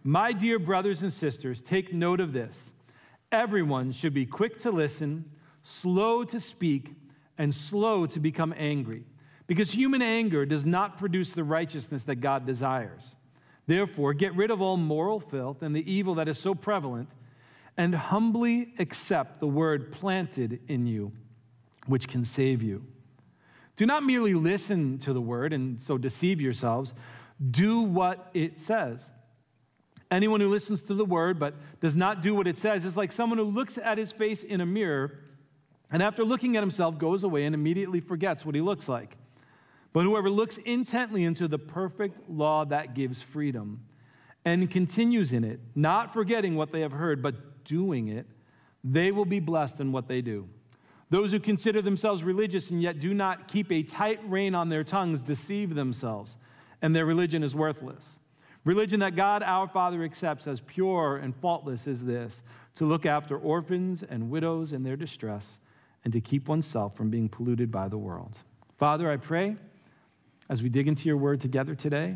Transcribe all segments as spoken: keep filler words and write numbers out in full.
My dear brothers and sisters, take note of this. Everyone should be quick to listen, slow to speak, and slow to become angry, because human anger does not produce the righteousness that God desires. Therefore, get rid of all moral filth and the evil that is so prevalent, and humbly accept the word planted in you, which can save you. Do not merely listen to the word and so deceive yourselves. Do what it says. Anyone who listens to the word but does not do what it says is like someone who looks at his face in a mirror and after looking at himself goes away and immediately forgets what he looks like. But whoever looks intently into the perfect law that gives freedom and continues in it, not forgetting what they have heard, but doing it, they will be blessed in what they do. Those who consider themselves religious and yet do not keep a tight rein on their tongues deceive themselves, and their religion is worthless. Religion that God our Father accepts as pure and faultless is this: to look after orphans and widows in their distress and to keep oneself from being polluted by the world. Father, I pray as we dig into your word together today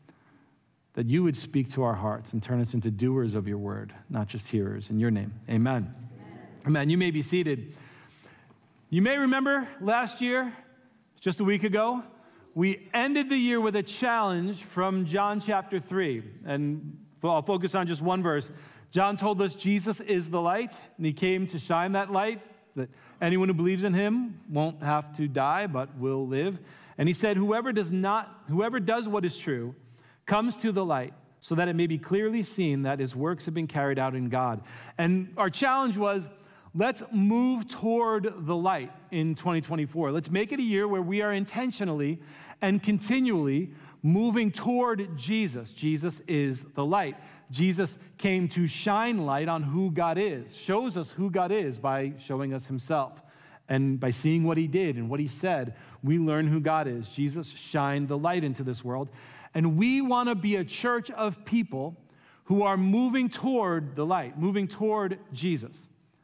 that you would speak to our hearts and turn us into doers of your word, not just hearers. In your name, amen. Amen. Amen. You may be seated. You may remember last year, just a week ago, we ended the year with a challenge from John chapter three. And I'll focus on just one verse. John told us Jesus is the light, and he came to shine that light, that anyone who believes in him won't have to die, but will live. And he said, whoever does not, whoever does what is true comes to the light, so that it may be clearly seen that his works have been carried out in God. And our challenge was, let's move toward the light in twenty twenty-four. Let's make it a year where we are intentionally and continually moving toward Jesus. Jesus is the light. Jesus came to shine light on who God is, shows us who God is by showing us himself. And by seeing what he did and what he said, we learn who God is. Jesus shined the light into this world. And we want to be a church of people who are moving toward the light, moving toward Jesus.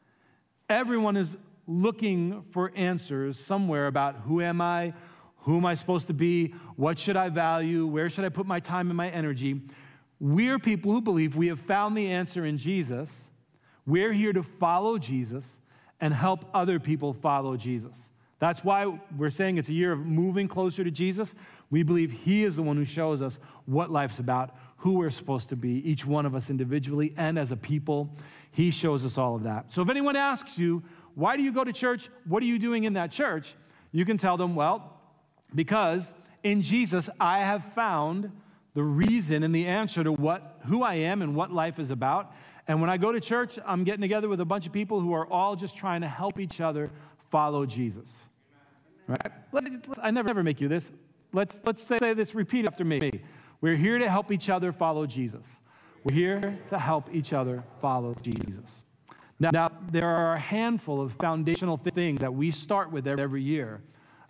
Everyone is looking for answers somewhere about who am I, who am I supposed to be, what should I value, where should I put my time and my energy. We're people who believe we have found the answer in Jesus. We're here to follow Jesus and help other people follow Jesus. That's why we're saying it's a year of moving closer to Jesus. We believe he is the one who shows us what life's about, who we're supposed to be, each one of us individually and as a people. He shows us all of that. So if anyone asks you, why do you go to church? What are you doing in that church? You can tell them, well, because in Jesus, I have found the reason and the answer to what, who I am and what life is about. And when I go to church, I'm getting together with a bunch of people who are all just trying to help each other follow Jesus. Right? I never, never make you this. Let's, let's say this, repeat after me. We're here to help each other follow Jesus. We're here to help each other follow Jesus. Now, now there are a handful of foundational things that we start with every year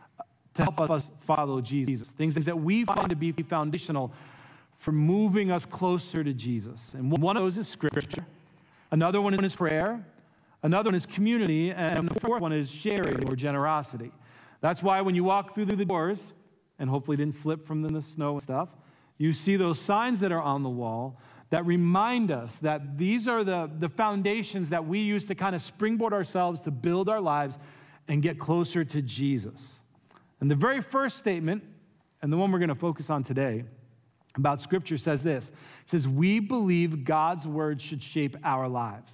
to help us follow Jesus. Things that we find to be foundational for moving us closer to Jesus. And one of those is Scripture. Another one is prayer. Another one is community. And the fourth one is sharing or generosity. That's why when you walk through the doors, and hopefully didn't slip from the snow and stuff, you see those signs that are on the wall that remind us that these are the, the foundations that we use to kind of springboard ourselves to build our lives and get closer to Jesus. And the very first statement, and the one we're going to focus on today, about Scripture says this. It says, we believe God's word should shape our lives.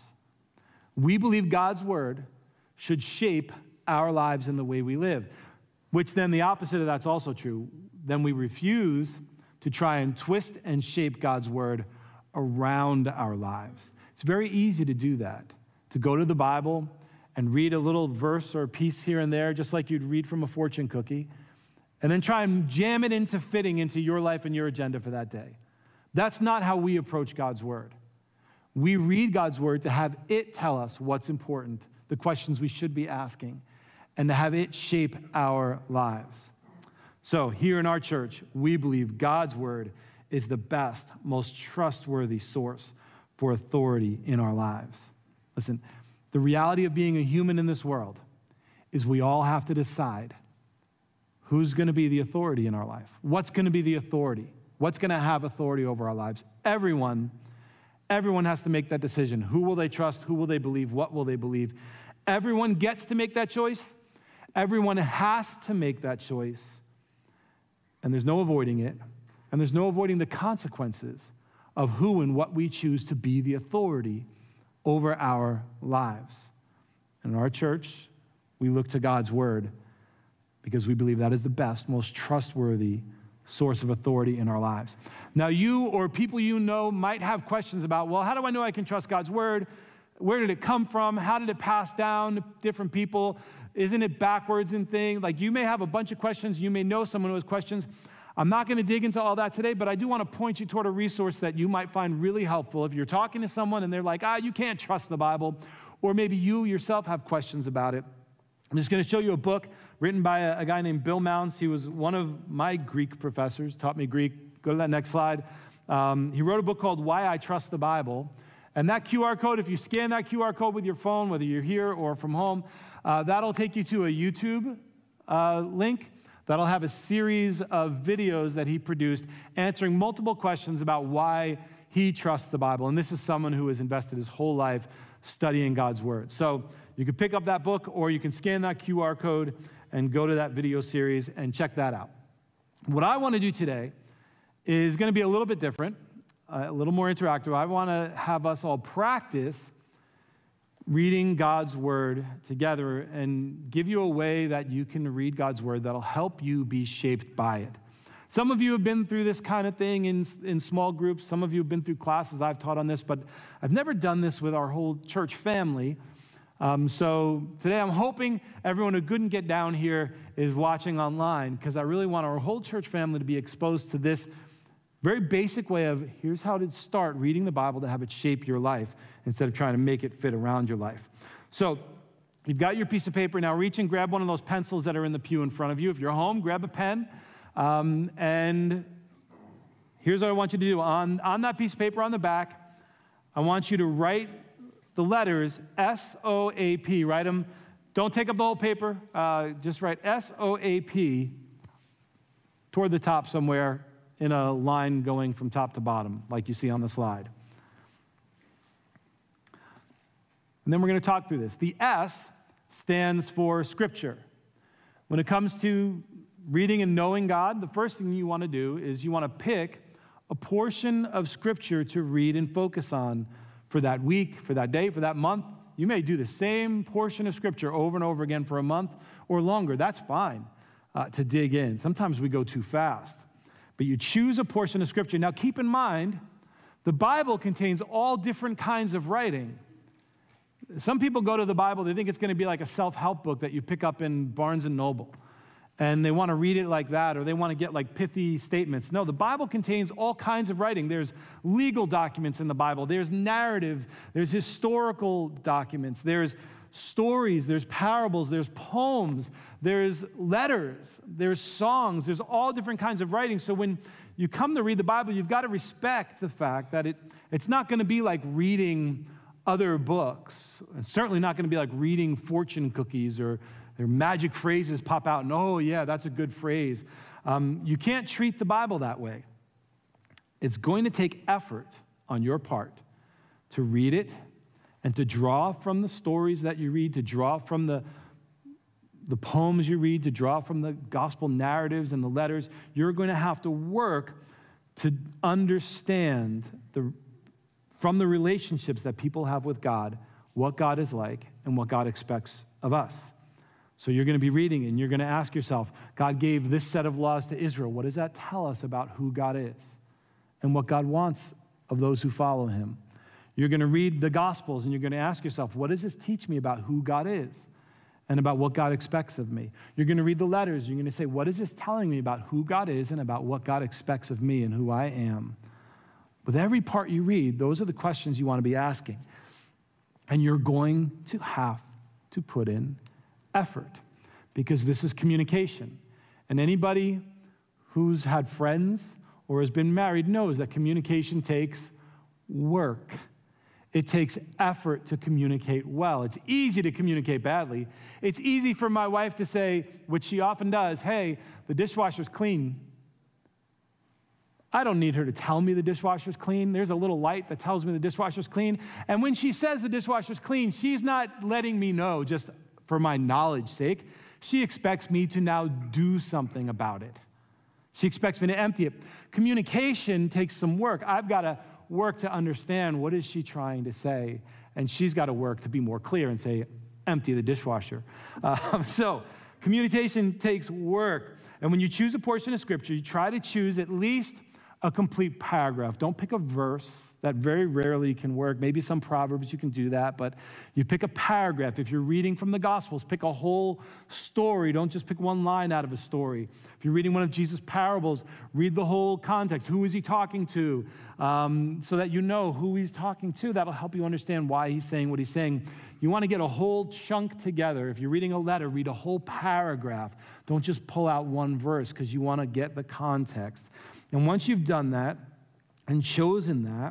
We believe God's word should shape our lives in the way we live, which then the opposite of that's also true. Then we refuse to try and twist and shape God's word around our lives. It's very easy to do that, to go to the Bible and read a little verse or a piece here and there, just like you'd read from a fortune cookie, and then try and jam it into fitting into your life and your agenda for that day. That's not how we approach God's word. We read God's word to have it tell us what's important, the questions we should be asking, and to have it shape our lives. So here in our church, we believe God's word is the best, most trustworthy source for authority in our lives. Listen, the reality of being a human in this world is we all have to decide who's going to be the authority in our life. What's going to be the authority? What's going to have authority over our lives? Everyone Everyone has to make that decision. Who will they trust? Who will they believe? What will they believe? Everyone gets to make that choice. Everyone has to make that choice. And there's no avoiding it. And there's no avoiding the consequences of who and what we choose to be the authority over our lives. In our church, we look to God's word because we believe that is the best, most trustworthy source of authority in our lives. Now, you or people you know might have questions about, well, how do I know I can trust God's word? Where did it come from? How did it pass down to different people? Isn't it backwards and thing? Like, you may have a bunch of questions. You may know someone who has questions. I'm not going to dig into all that today, but I do want to point you toward a resource that you might find really helpful if you're talking to someone and they're like, ah, you can't trust the Bible, or maybe you yourself have questions about it. I'm just going to show you a book written by a, a guy named Bill Mounce. He was one of my Greek professors, taught me Greek. Go to that next slide. Um, he wrote a book called Why I Trust the Bible. And that Q R code, if you scan that Q R code with your phone, whether you're here or from home, uh, that'll take you to a YouTube uh, link. That'll have a series of videos that he produced answering multiple questions about why he trusts the Bible. And this is someone who has invested his whole life studying God's word. So you can pick up that book, or you can scan that Q R code and go to that video series and check that out. What I want to do today is going to be a little bit different, a little more interactive. I want to have us all practice reading God's word together and give you a way that you can read God's word that'll help you be shaped by it. Some of you have been through this kind of thing in, in small groups. Some of you have been through classes I've taught on this, but I've never done this with our whole church family. Um, so today I'm hoping everyone who couldn't get down here is watching online, because I really want our whole church family to be exposed to this very basic way of, here's how to start reading the Bible to have it shape your life instead of trying to make it fit around your life. So you've got your piece of paper. Now reach and grab one of those pencils that are in the pew in front of you. If you're home, grab a pen. Um, and here's what I want you to do. On, on that piece of paper on the back, I want you to write the letters S O A P. Write them. Don't take up the whole paper. Uh, just write S O A P toward the top somewhere in a line going from top to bottom, like you see on the slide. And then we're going to talk through this. The S stands for Scripture. When it comes to reading and knowing God, the first thing you want to do is you want to pick a portion of Scripture to read and focus on for that week, for that day, for that month. You may do the same portion of Scripture over and over again for a month or longer. That's fine uh, to dig in. Sometimes we go too fast. But you choose a portion of Scripture. Now keep in mind, the Bible contains all different kinds of writing. Some people go to the Bible, they think it's going to be like a self-help book that you pick up in Barnes and Noble. And they want to read it like that, or they want to get like pithy statements. No, the Bible contains all kinds of writing. There's legal documents in the Bible. There's narrative. There's historical documents. There's stories. There's parables. There's poems. There's letters. There's songs. There's all different kinds of writing. So when you come to read the Bible, you've got to respect the fact that it, it's not going to be like reading other books. It's certainly not going to be like reading fortune cookies or their magic phrases pop out and, oh, yeah, that's a good phrase. Um, you can't treat the Bible that way. It's going to take effort on your part to read it and to draw from the stories that you read, to draw from the, the poems you read, to draw from the gospel narratives and the letters. You're going to have to work to understand the, from the relationships that people have with God, what God is like and what God expects of us. So you're going to be reading and you're going to ask yourself, God gave this set of laws to Israel. What does that tell us about who God is and what God wants of those who follow him? You're going to read the Gospels and you're going to ask yourself, what does this teach me about who God is and about what God expects of me? You're going to read the letters. You're going to say, what is this telling me about who God is and about what God expects of me and who I am? With every part you read, those are the questions you want to be asking. And you're going to have to put in effort, because this is communication. And anybody who's had friends or has been married knows that communication takes work. It takes effort to communicate well. It's easy to communicate badly. It's easy for my wife to say, which she often does, hey, the dishwasher's clean. I don't need her to tell me the dishwasher's clean. There's a little light that tells me the dishwasher's clean. And when she says the dishwasher's clean, she's not letting me know just for my knowledge's sake. She expects me to now do something about it. She expects me to empty it. Communication takes some work. I've got to work to understand what is she trying to say, and she's got to work to be more clear and say, empty the dishwasher. Uh, so communication takes work. And when you choose a portion of Scripture, you try to choose at least a complete paragraph. Don't pick a verse. That very rarely can work. Maybe some Proverbs you can do that, but you pick a paragraph. If you're reading from the Gospels, pick a whole story. Don't just pick one line out of a story. If you're reading one of Jesus' parables, read the whole context. Who is he talking to? Um, so that you know who he's talking to. That'll help you understand why he's saying what he's saying. You want to get a whole chunk together. If you're reading a letter, read a whole paragraph. Don't just pull out one verse because you want to get the context. And once you've done that and chosen that,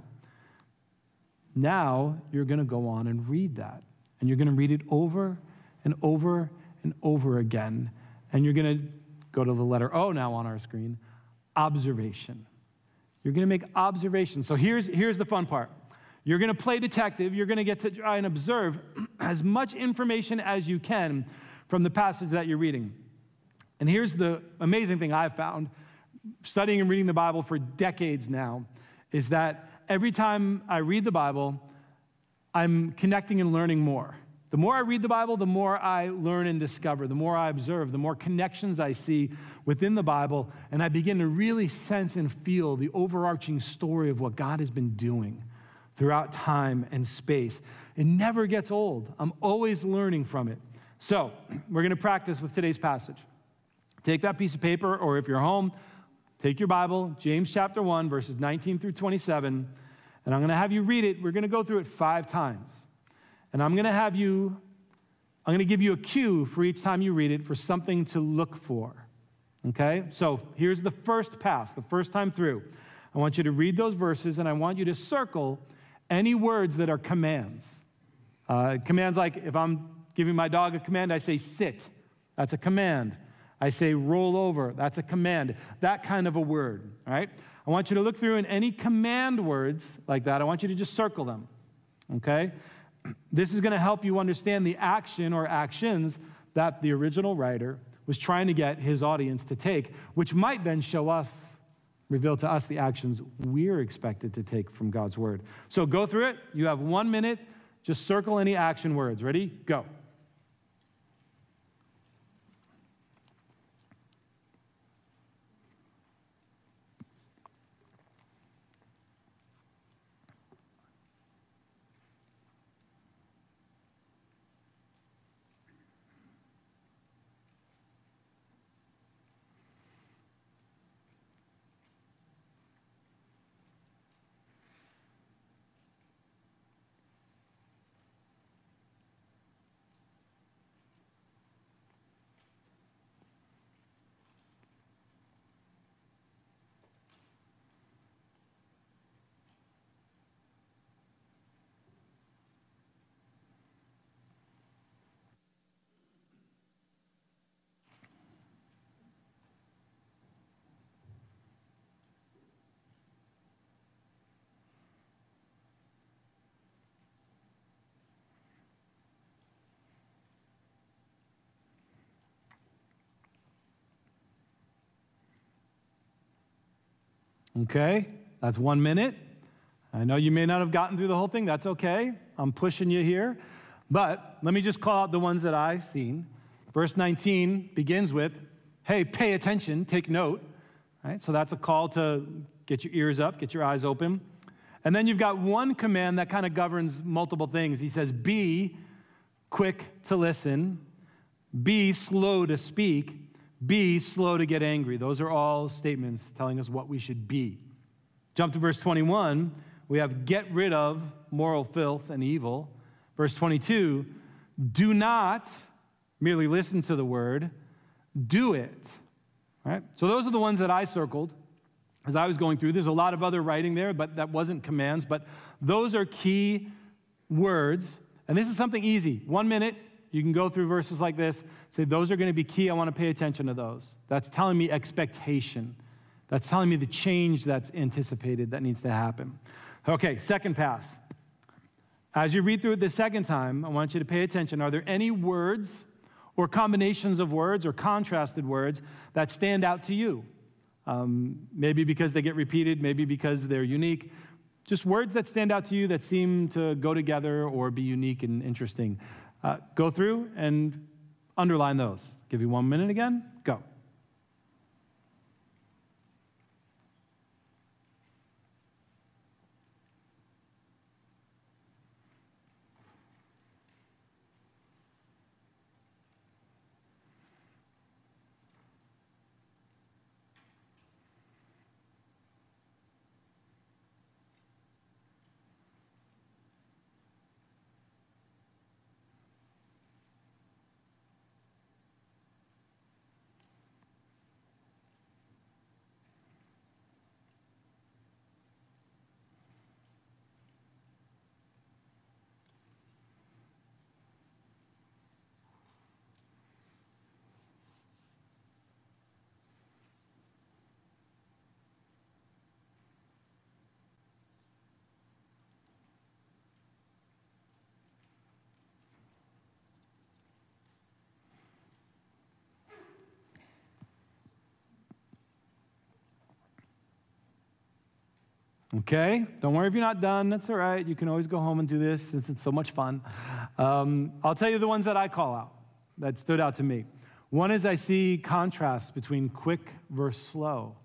now you're going to go on and read that. And you're going to read it over and over and over again. And you're going to go to the letter O now on our screen, observation. You're going to make observations. So here's, here's the fun part. You're going to play detective. You're going to get to try and observe as much information as you can from the passage that you're reading. And here's the amazing thing I've found, studying and reading the Bible for decades now, is that every time I read the Bible, I'm connecting and learning more. The more I read the Bible, the more I learn and discover. The more I observe, the more connections I see within the Bible, and I begin to really sense and feel the overarching story of what God has been doing throughout time and space. It never gets old. I'm always learning from it. So we're going to practice with today's passage. Take that piece of paper, or if you're home, take your Bible, James chapter one, verses nineteen through twenty-seven, and I'm going to have you read it. We're going to go through it five times. And I'm going to have you, I'm going to give you a cue for each time you read it for something to look for. Okay? So here's the first pass, the first time through. I want you to read those verses, and I want you to circle any words that are commands. Uh, commands like if I'm giving my dog a command, I say sit. That's a command. I say roll over. That's a command. That kind of a word, all right? I want you to look through, and any command words like that, I want you to just circle them, okay? This is going to help you understand the action or actions that the original writer was trying to get his audience to take, which might then show us, reveal to us the actions we're expected to take from God's word. So go through it. You have one minute. Just circle any action words. Ready? Go. Okay, that's one minute. I know you may not have gotten through the whole thing. That's okay. I'm pushing you here. But let me just call out the ones that I've seen. Verse nineteen begins with, hey, pay attention, take note. Right? So that's a call to get your ears up, get your eyes open. And then you've got one command that kind of governs multiple things. He says, be quick to listen, be slow to speak, be slow to get angry. Those are all statements telling us what we should be. Jump to verse twenty-one. We have get rid of moral filth and evil. Verse twenty-two, do not merely listen to the word, do it. All right? So those are the ones that I circled as I was going through. There's a lot of other writing there, but that wasn't commands. But those are key words. And this is something easy. One minute, you can go through verses like this, say those are going to be key. I want to pay attention to those. That's telling me expectation. That's telling me the change that's anticipated that needs to happen. Okay, second pass. As you read through it the second time, I want you to pay attention. Are there any words or combinations of words or contrasted words that stand out to you? Um, maybe because they get repeated, maybe because they're unique. Just words that stand out to you that seem to go together or be unique and interesting. Uh, go through and underline those. Give you one minute again. Go. Okay, don't worry if you're not done. That's all right. You can always go home and do this since it's so much fun. Um, I'll tell you the ones that I call out, that stood out to me. One is I see contrast between quick versus slow.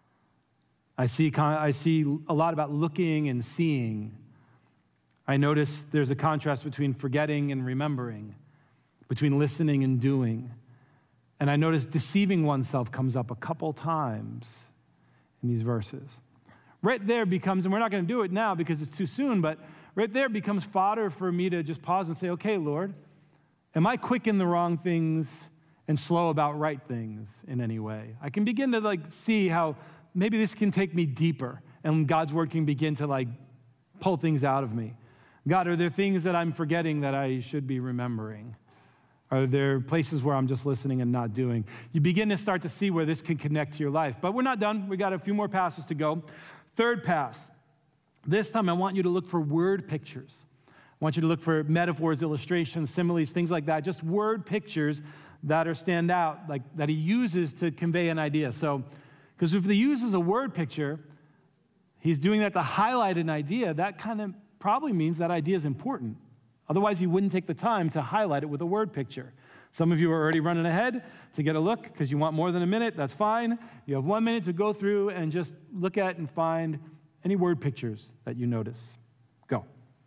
I see, con- I see a lot about looking and seeing. I notice there's a contrast between forgetting and remembering, between listening and doing. And I notice deceiving oneself comes up a couple times in these verses. Right there becomes, and we're not going to do it now because it's too soon, but right there becomes fodder for me to just pause and say, okay, Lord, am I quick in the wrong things and slow about right things in any way? I can begin to like see how maybe this can take me deeper and God's word can begin to like pull things out of me. God, are there things that I'm forgetting that I should be remembering? Are there places where I'm just listening and not doing? You begin to start to see where this can connect to your life. But we're not done. We got a few more passes to go. Third pass. This time I want you to look for word pictures. I want you to look for metaphors, illustrations, similes, things like that. Just word pictures that are stand out, like that he uses to convey an idea. So, because if he uses a word picture, he's doing that to highlight an idea. That kind of probably means that idea is important. Otherwise, he wouldn't take the time to highlight it with a word picture. Some of you are already running ahead to get a look because you want more than a minute. That's fine. You have one minute to go through and just look at and find any word pictures that you notice. Go.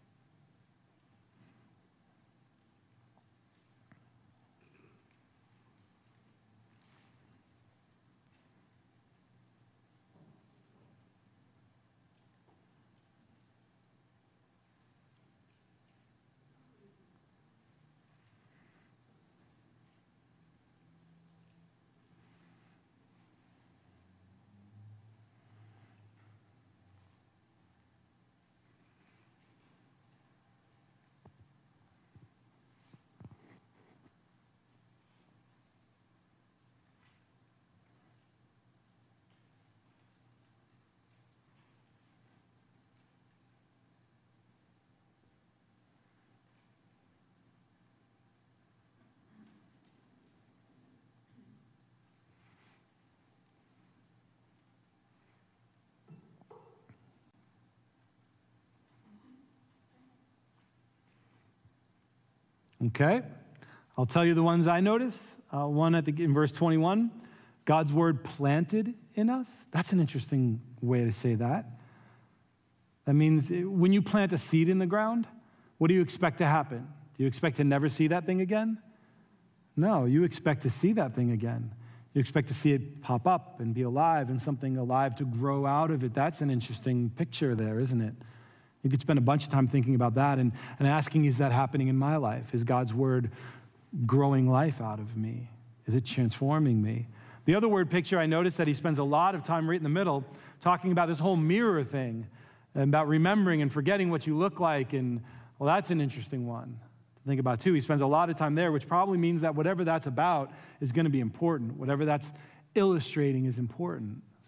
Okay, I'll tell you the ones I notice. Uh, one at the, in verse twenty-one, God's word planted in us. That's an interesting way to say that. That means when you plant a seed in the ground, what do you expect to happen? Do you expect to never see that thing again? No, you expect to see that thing again. You expect to see it pop up and be alive and something alive to grow out of it. That's an interesting picture there, isn't it? You could spend a bunch of time thinking about that and, and asking, is that happening in my life? Is God's word growing life out of me? Is it transforming me? The other word picture, I noticed that he spends a lot of time right in the middle talking about this whole mirror thing and about remembering and forgetting what you look like. And, well, that's an interesting one to think about, too. He spends a lot of time there, which probably means that whatever that's about is going to be important. Whatever that's illustrating is important.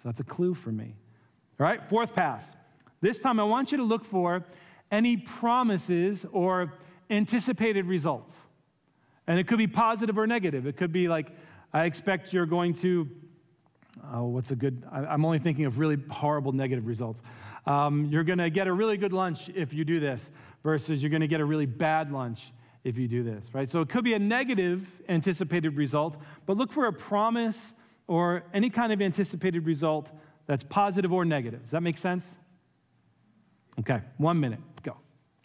that's a clue for me. All right, fourth pass. This time I want you to look for any promises or anticipated results. And it could be positive or negative. It could be like, I expect you're going to, oh, what's a good, I, I'm only thinking of really horrible negative results. Um, you're going to get a really good lunch if you do this, versus you're going to get a really bad lunch if you do this, right? So it could be a negative anticipated result, but look for a promise or any kind of anticipated result that's positive or negative. Does that make sense? Okay, one minute, go.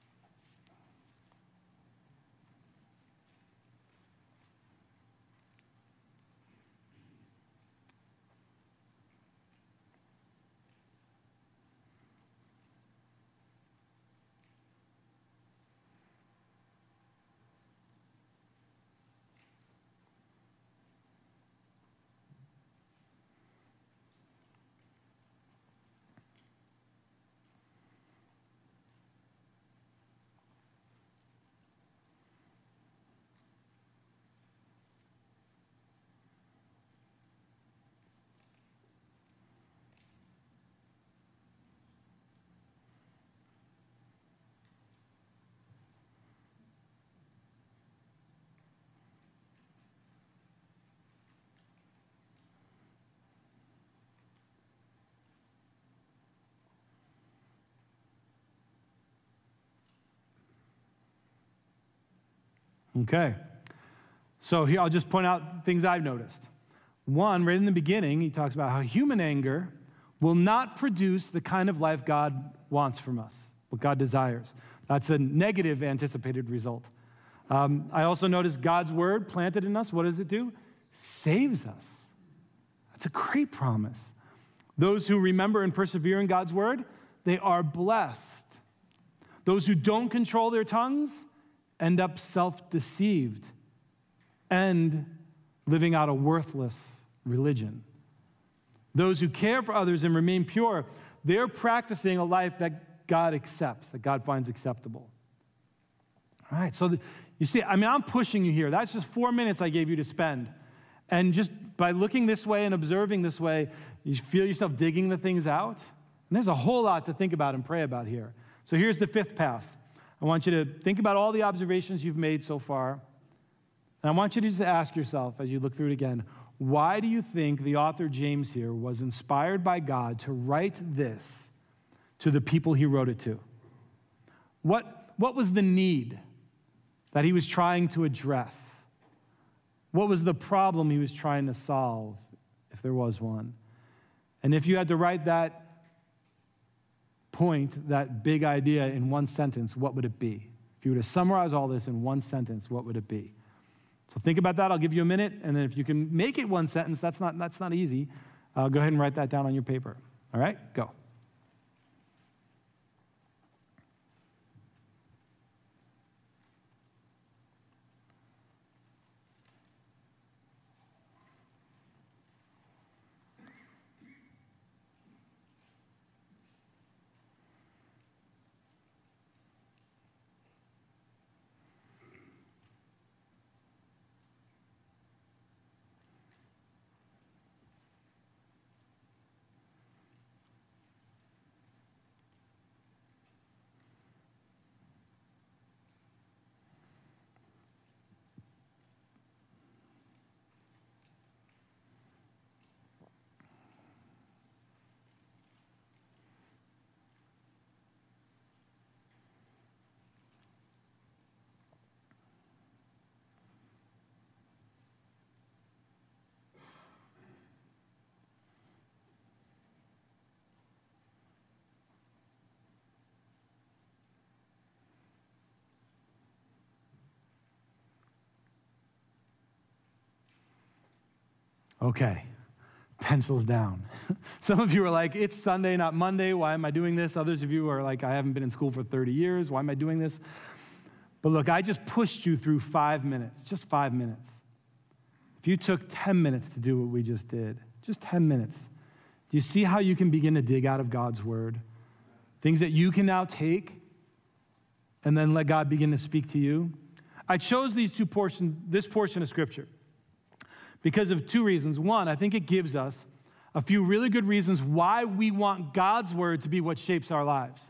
Okay, so here I'll just point out things I've noticed. One, right in the beginning, he talks about how human anger will not produce the kind of life God wants from us, what God desires. That's a negative anticipated result. Um, I also noticed God's word planted in us, what does it do? Saves us. That's a great promise. Those who remember and persevere in God's word, they are blessed. Those who don't control their tongues end up self-deceived and living out a worthless religion. Those who care for others and remain pure, they're practicing a life that God accepts, that God finds acceptable. All right, so the, you see, I mean, I'm pushing you here. That's just four minutes I gave you to spend. And just by looking this way and observing this way, you feel yourself digging the things out. And there's a whole lot to think about and pray about here. So here's the fifth pass. I want you to think about all the observations you've made so far. And I want you to just ask yourself as you look through it again, why do you think the author James here was inspired by God to write this to the people he wrote it to? What, what was the need that he was trying to address? What was the problem he was trying to solve, if there was one? And if you had to write that point, that big idea in one sentence, what would it be? If you were to summarize all this in one sentence, what would it be? So think about that. I'll give you a minute, and then if you can make it one sentence, that's not, that's not easy. Uh, go ahead and write that down on your paper. All right? Go. Okay, pencils down. Some of you are like, it's Sunday, not Monday. Why am I doing this? Others of you are like, I haven't been in school for thirty years. Why am I doing this? But look, I just pushed you through five minutes, just five minutes. If you took ten minutes to do what we just did, just ten minutes, do you see how you can begin to dig out of God's word? Things that you can now take and then let God begin to speak to you. I chose these two portions, this portion of Scripture, because of two reasons. One, I think it gives us a few really good reasons why we want God's word to be what shapes our lives.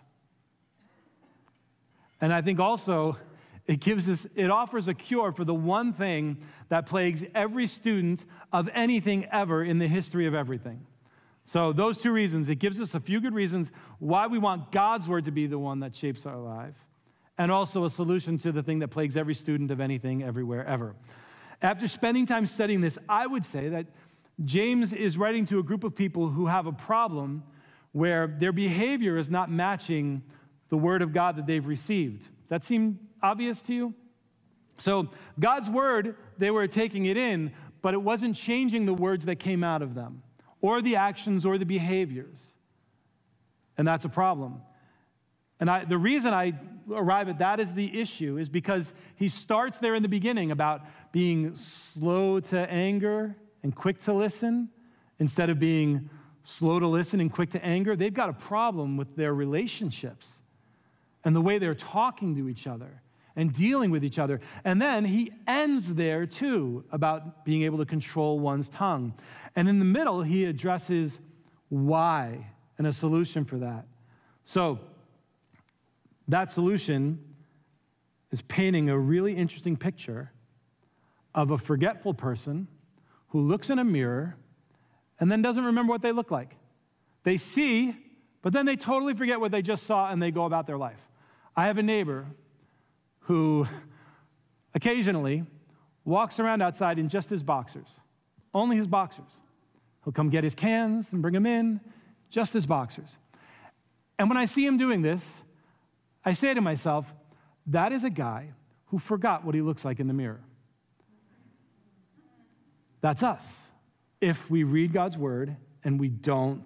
And I think also it gives us, it offers a cure for the one thing that plagues every student of anything ever in the history of everything. So those two reasons, it gives us a few good reasons why we want God's word to be the one that shapes our life, and also a solution to the thing that plagues every student of anything, everywhere, ever. After spending time studying this, I would say that James is writing to a group of people who have a problem where their behavior is not matching the word of God that they've received. Does that seem obvious to you? So God's word, they were taking it in, but it wasn't changing the words that came out of them, or the actions or the behaviors. And that's a problem. And I, the reason I arrive at that as the issue is because he starts there in the beginning about being slow to anger and quick to listen instead of being slow to listen and quick to anger. They've got a problem with their relationships and the way they're talking to each other and dealing with each other. And then he ends there too about being able to control one's tongue. And in the middle, he addresses why and a solution for that. So that solution is painting a really interesting picture of a forgetful person who looks in a mirror and then doesn't remember what they look like. They see, but then they totally forget what they just saw and they go about their life. I have a neighbor who occasionally walks around outside in just his boxers, only his boxers. He'll come get his cans and bring them in, just his boxers. And when I see him doing this, I say to myself, that is a guy who forgot what he looks like in the mirror. That's us. If we read God's word and we don't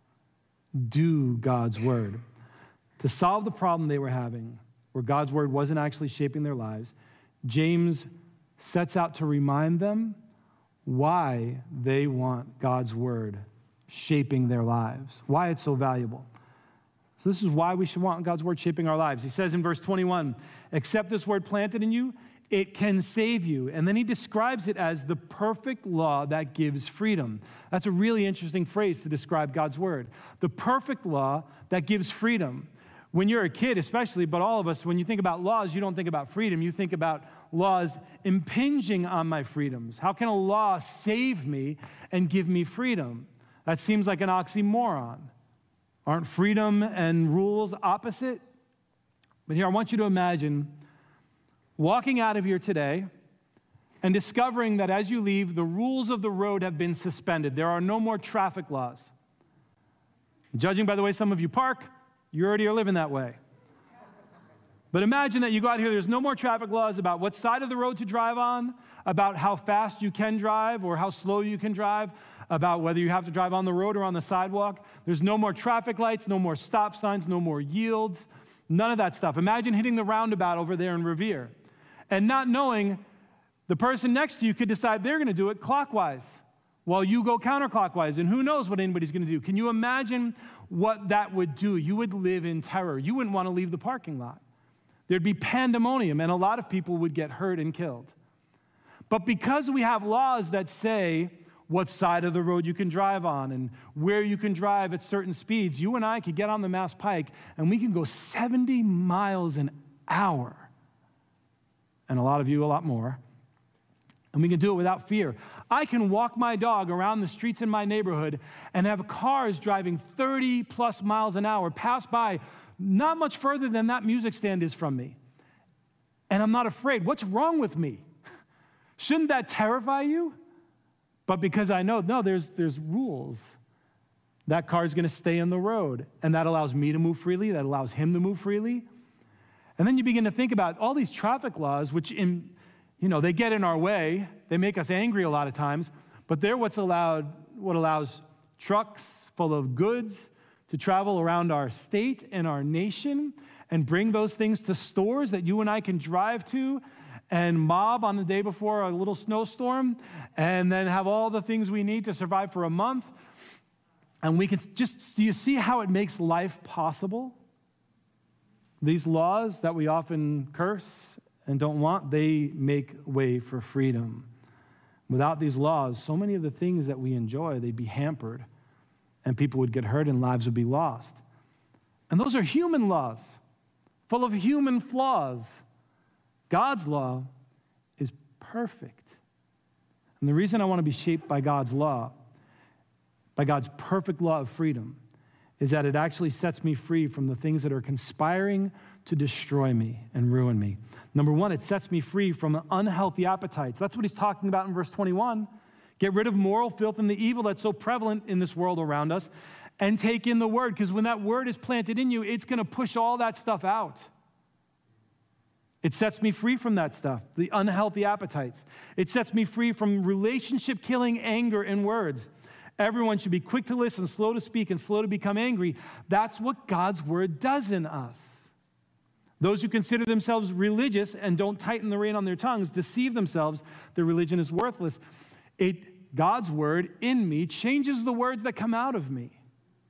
do God's word. To solve the problem they were having, where God's word wasn't actually shaping their lives, James sets out to remind them why they want God's word shaping their lives, why it's so valuable. So this is why we should want God's word shaping our lives. He says in verse twenty-one, "Except this word planted in you, it can save you." And then he describes it as the perfect law that gives freedom. That's a really interesting phrase to describe God's word. The perfect law that gives freedom. When you're a kid especially, but all of us, when you think about laws, you don't think about freedom. You think about laws impinging on my freedoms. How can a law save me and give me freedom? That seems like an oxymoron. Aren't freedom and rules opposite? But here, I want you to imagine walking out of here today and discovering that as you leave, the rules of the road have been suspended. There are no more traffic laws. Judging by the way some of you park, you already are living that way. But imagine that you go out here, there's no more traffic laws about what side of the road to drive on, about how fast you can drive or how slow you can drive, about whether you have to drive on the road or on the sidewalk. There's no more traffic lights, no more stop signs, no more yields, none of that stuff. Imagine hitting the roundabout over there in Revere and not knowing the person next to you could decide they're going to do it clockwise while you go counterclockwise, and who knows what anybody's going to do. Can you imagine what that would do? You would live in terror. You wouldn't want to leave the parking lot. There'd be pandemonium, and a lot of people would get hurt and killed. But because we have laws that say what side of the road you can drive on and where you can drive at certain speeds, you and I could get on the Mass Pike, and we can go seventy miles an hour, and a lot of you a lot more, and we can do it without fear. I can walk my dog around the streets in my neighborhood and have cars driving thirty plus miles an hour pass by not much further than that music stand is from me. And I'm not afraid. What's wrong with me? Shouldn't that terrify you? But because I know, no, there's, there's rules. That car is going to stay on the road, and that allows me to move freely. That allows him to move freely. And then you begin to think about all these traffic laws, which in You know, they get in our way. They make us angry a lot of times, but they're what's allowed, what allows trucks full of goods to travel around our state and our nation and bring those things to stores that you and I can drive to and mob on the day before a little snowstorm and then have all the things we need to survive for a month. And we can just, do you see how it makes life possible? These laws that we often curse and don't want, they make way for freedom. Without these laws, so many of the things that we enjoy, they'd be hampered and people would get hurt and lives would be lost. And those are human laws, full of human flaws. God's law is perfect. And the reason I want to be shaped by God's law, by God's perfect law of freedom, is that it actually sets me free from the things that are conspiring to destroy me and ruin me. Number one, it sets me free from unhealthy appetites. That's what he's talking about in verse twenty-one. Get rid of moral filth and the evil that's so prevalent in this world around us, and take in the word, because when that word is planted in you, it's going to push all that stuff out. It sets me free from that stuff, the unhealthy appetites. It sets me free from relationship-killing anger and words. Everyone should be quick to listen, slow to speak, and slow to become angry. That's what God's word does in us. Those who consider themselves religious and don't tighten the rein on their tongues deceive themselves. Their religion is worthless. It, God's word in me changes the words that come out of me.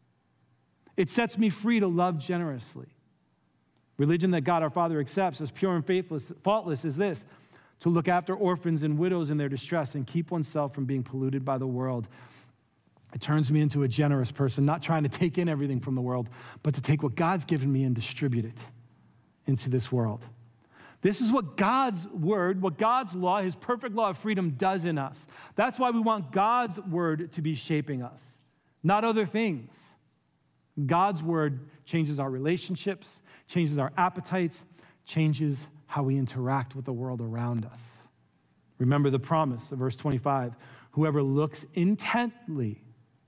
It sets me free to love generously. Religion that God our Father accepts as pure and faithless, faultless is this: to look after orphans and widows in their distress and keep oneself from being polluted by the world. It turns me into a generous person, not trying to take in everything from the world, but to take what God's given me and distribute it into this world. This is what God's word, what God's law, his perfect law of freedom does in us. That's why we want God's word to be shaping us, not other things. God's word changes our relationships, changes our appetites, changes how we interact with the world around us. Remember the promise of verse twenty-five. Whoever looks intently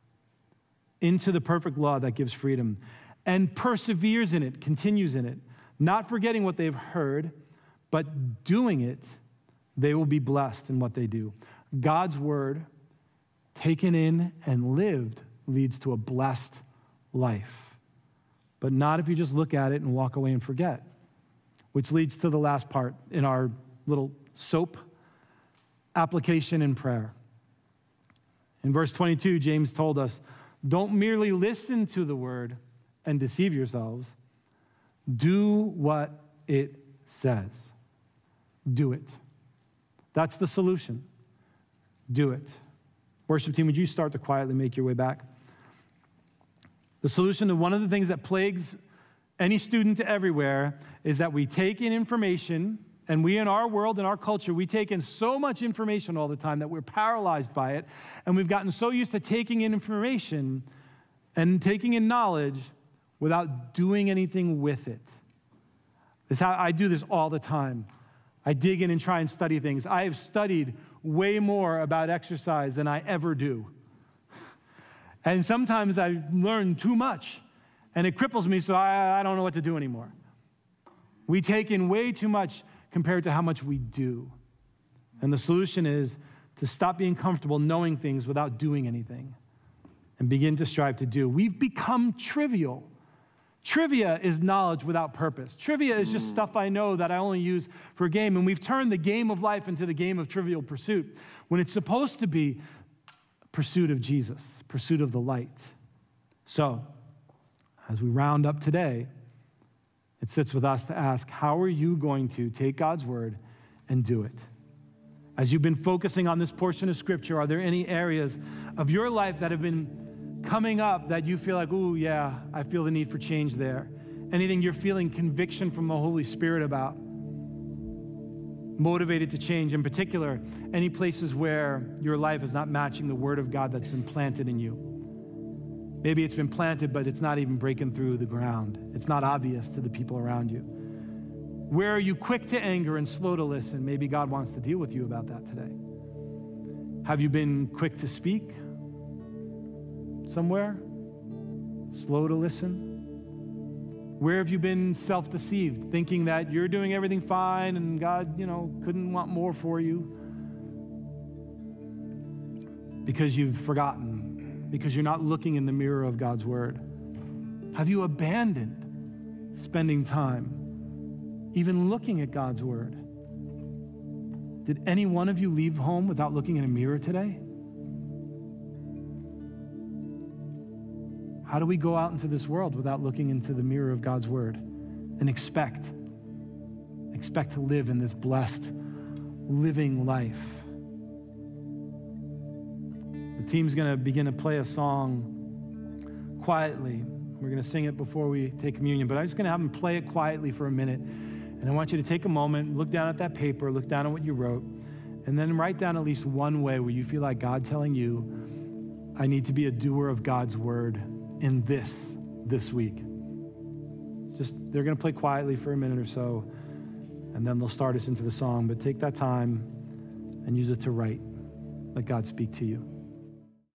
into the perfect law that gives freedom and perseveres in it, continues in it, not forgetting what they've heard, but doing it, they will be blessed in what they do. God's word, taken in and lived, leads to a blessed life. But not if you just look at it and walk away and forget, which leads to the last part in our little SOAP, application and prayer. In verse twenty-two, James told us, don't merely listen to the word and deceive yourselves. Do what it says. Do it. That's the solution. Do it. Worship team, would you start to quietly make your way back? The solution to one of the things that plagues any student everywhere is that we take in information, and we in our world, in our culture, we take in so much information all the time that we're paralyzed by it, and we've gotten so used to taking in information and taking in knowledge without doing anything with it. This how I do this all the time. I dig in and try and study things. I have studied way more about exercise than I ever do. And sometimes I learn too much, and it cripples me, so I, I don't know what to do anymore. We take in way too much compared to how much we do. And the solution is to stop being comfortable knowing things without doing anything and begin to strive to do. We've become trivial. Trivia is knowledge without purpose. Trivia is just stuff I know that I only use for a game, and we've turned the game of life into the game of Trivial Pursuit when it's supposed to be pursuit of Jesus, pursuit of the light. So, as we round up today, it sits with us to ask, how are you going to take God's word and do it? As you've been focusing on this portion of Scripture, are there any areas of your life that have been coming up that you feel like, ooh, yeah, I feel the need for change there? Anything you're feeling conviction from the Holy Spirit about? Motivated to change? In particular, any places where your life is not matching the word of God that's been planted in you? Maybe it's been planted, but it's not even breaking through the ground. It's not obvious to the people around you. Where are you quick to anger and slow to listen? Maybe God wants to deal with you about that today. Have you been quick to speak somewhere? Slow to listen? Where have you been self-deceived, thinking that you're doing everything fine and God, you know, couldn't want more for you? Because you've forgotten. Because you're not looking in the mirror of God's word? Have you abandoned spending time even looking at God's word? Did any one of you leave home without looking in a mirror today? How do we go out into this world without looking into the mirror of God's word and expect, expect to live in this blessed, living life? The team's going to begin to play a song quietly. We're going to sing it before we take communion, but I'm just going to have them play it quietly for a minute. And I want you to take a moment, look down at that paper, look down at what you wrote, and then write down at least one way where you feel like God telling you, I need to be a doer of God's word in this, this week. Just, they're going to play quietly for a minute or so, and then they'll start us into the song. But take that time and use it to write. Let God speak to you.